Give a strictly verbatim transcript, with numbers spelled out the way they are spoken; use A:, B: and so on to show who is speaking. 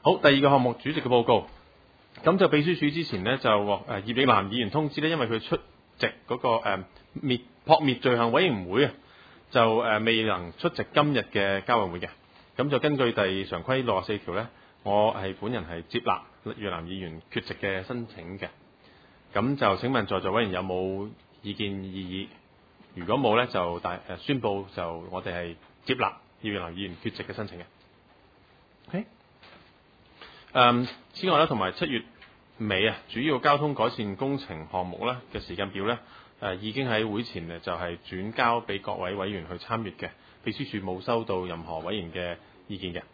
A: 好，第二個項目主席嘅報告。咁就秘書處之前呢，就獲誒葉奕南議員通知呢，因為佢出席嗰、那個誒、呃、滅撲滅罪行委員會啊，就誒、呃、未能出席今日嘅交委會嘅。咁就根據第常規六十四條呢，我係本人係接納葉奕南議員缺席嘅申請嘅。咁就請問在座委員有冇意見異議？如果冇呢，就大誒、呃、宣佈就我哋係接納葉奕南議員缺席嘅申請嘅。OK。誒，此外咧，同埋七月尾啊，主要交通改善工程項目咧嘅時間表咧，誒已經喺會前誒就係轉交俾各位委員去參閱嘅，秘書處冇收到任何委員嘅意見嘅。